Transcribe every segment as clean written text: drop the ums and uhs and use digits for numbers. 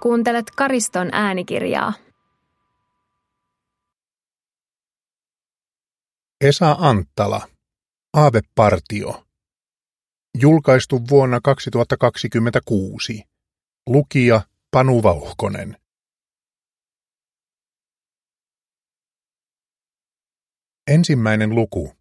Kuuntelet Kariston äänikirjaa. Esa Anttala, Aavepartio. Julkaistu vuonna 2026. Lukija Panu Vauhkonen. Ensimmäinen luku.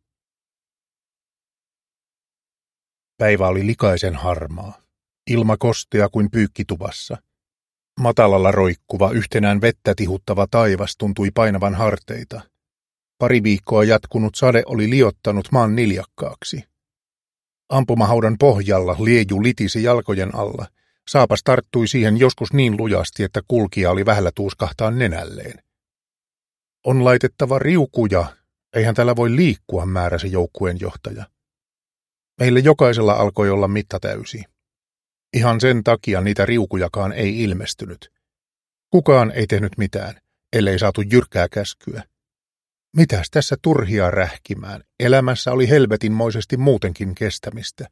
Päivä oli likaisen harmaa. Ilma kostea kuin pyykkituvassa. Matalalla roikkuva, yhtenään vettä tihuttava taivas tuntui painavan harteita. Pari viikkoa jatkunut sade oli liottanut maan niljakkaaksi. Ampumahaudan pohjalla lieju litisi jalkojen alla. Saapas tarttui siihen joskus niin lujasti, että kulkija oli vähällä tuuskahtaa nenälleen. On laitettava riukuja, eihän tällä voi liikkua, määräsi joukkueen johtaja. Meille jokaisella alkoi olla mitta täysi. Ihan sen takia niitä riukujakaan ei ilmestynyt. Kukaan ei tehnyt mitään, ellei saatu jyrkkää käskyä. Mitäs tässä turhia rähkimään? Elämässä oli helvetinmoisesti muutenkin kestämistä.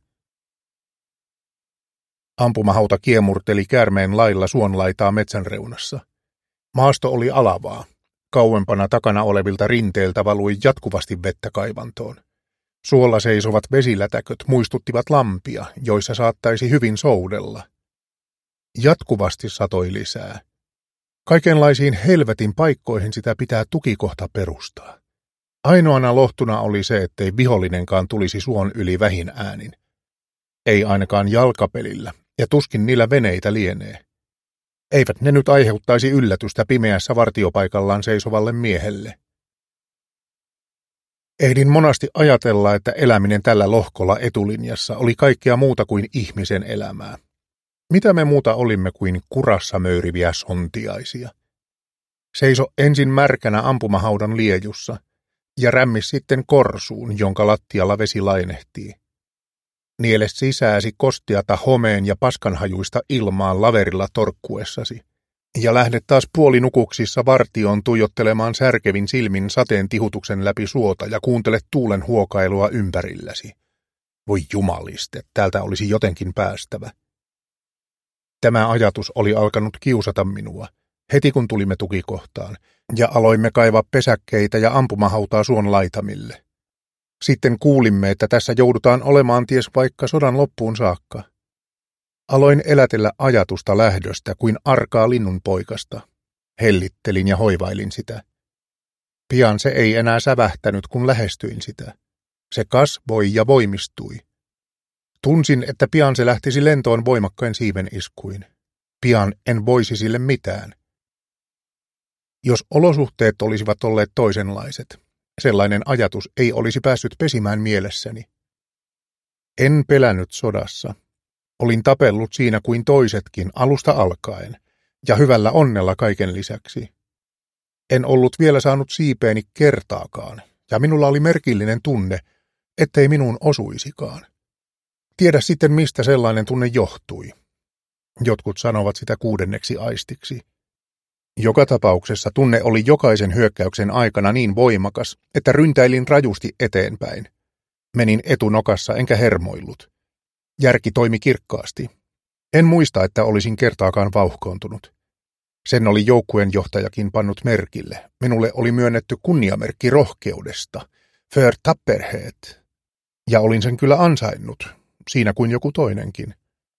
Ampumahauta kiemurteli käärmeen lailla suonlaitaa metsän reunassa. Maasto oli alavaa. Kauempana takana olevilta rinteiltä valui jatkuvasti vettä kaivantoon. Suolla seisovat vesilätäköt muistuttivat lampia, joissa saattaisi hyvin soudella. Jatkuvasti satoi lisää. Kaikenlaisiin helvetin paikkoihin sitä pitää tukikohta perustaa. Ainoana lohtuna oli se, ettei vihollinenkaan tulisi suon yli vähin äänin. Ei ainakaan jalkapelillä, ja tuskin niillä veneitä lienee. Eivät ne nyt aiheuttaisi yllätystä pimeässä vartiopaikallaan seisovalle miehelle. Ehdin monasti ajatella, että eläminen tällä lohkolla etulinjassa oli kaikkea muuta kuin ihmisen elämää. Mitä me muuta olimme kuin kurassa möyriviä sontiaisia? Seiso ensin märkänä ampumahaudan liejussa ja rämmis sitten korsuun, jonka lattialla vesi lainehtii. Niele sisääsi kosteata homeen ja paskanhajuista ilmaan laverilla torkkuessasi, ja lähde taas puolinukuksissa vartioon tuijottelemaan särkevin silmin sateen tihutuksen läpi suota ja kuuntele tuulen huokailua ympärilläsi. Voi jumaliste, täältä olisi jotenkin päästävä. Tämä ajatus oli alkanut kiusata minua, heti kun tulimme tukikohtaan, ja aloimme kaivaa pesäkkeitä ja ampumahautaa suon laitamille. Sitten kuulimme, että tässä joudutaan olemaan ties vaikka sodan loppuun saakka. Aloin elätellä ajatusta lähdöstä kuin arkaa linnunpoikasta. Hellittelin ja hoivailin sitä. Pian se ei enää sävähtänyt, kun lähestyin sitä. Se kasvoi ja voimistui. Tunsin, että pian se lähtisi lentoon voimakkain siiven iskuin. Pian en voisi sille mitään. Jos olosuhteet olisivat olleet toisenlaiset, sellainen ajatus ei olisi päässyt pesimään mielessäni. En pelännyt sodassa. Olin tapellut siinä kuin toisetkin alusta alkaen, ja hyvällä onnella kaiken lisäksi. En ollut vielä saanut siipeeni kertaakaan, ja minulla oli merkillinen tunne, ettei minuun osuisikaan. Tiedä sitten, mistä sellainen tunne johtui. Jotkut sanovat sitä 6. aistiksi. Joka tapauksessa tunne oli jokaisen hyökkäyksen aikana niin voimakas, että ryntäilin rajusti eteenpäin. Menin etunokassa enkä hermoillut. Järki toimi kirkkaasti. En muista, että olisin kertaakaan vauhkoontunut. Sen oli joukkueen johtajakin pannut merkille. Minulle oli myönnetty kunniamerkki rohkeudesta, för tapperhet, ja olin sen kyllä ansainnut, siinä kuin joku toinenkin.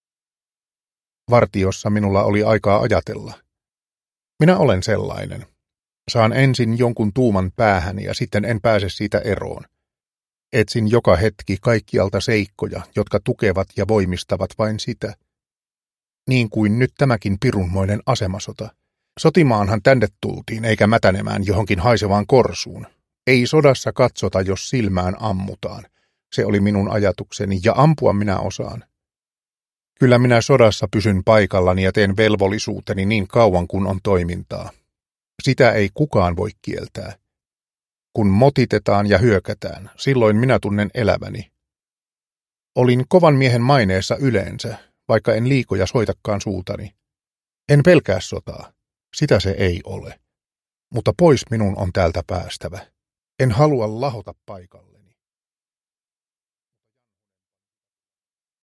Vartiossa minulla oli aikaa ajatella. Minä olen sellainen. Saan ensin jonkun tuuman päähäni ja sitten en pääse siitä eroon. Etsin joka hetki kaikkialta seikkoja, jotka tukevat ja voimistavat vain sitä. Niin kuin nyt tämäkin pirunmoinen asemasota. Sotimaanhan tänne tultiin, eikä mätänemään johonkin haisevaan korsuun. Ei sodassa katsota, jos silmään ammutaan. Se oli minun ajatukseni, ja ampua minä osaan. Kyllä minä sodassa pysyn paikallani ja teen velvollisuuteni niin kauan kuin on toimintaa. Sitä ei kukaan voi kieltää. Kun motitetaan ja hyökätään, silloin minä tunnen eläväni. Olin kovan miehen maineessa yleensä, vaikka en liikoja soitakaan suutani. En pelkää sotaa. Sitä se ei ole. Mutta pois minun on täältä päästävä. En halua lahota paikalla.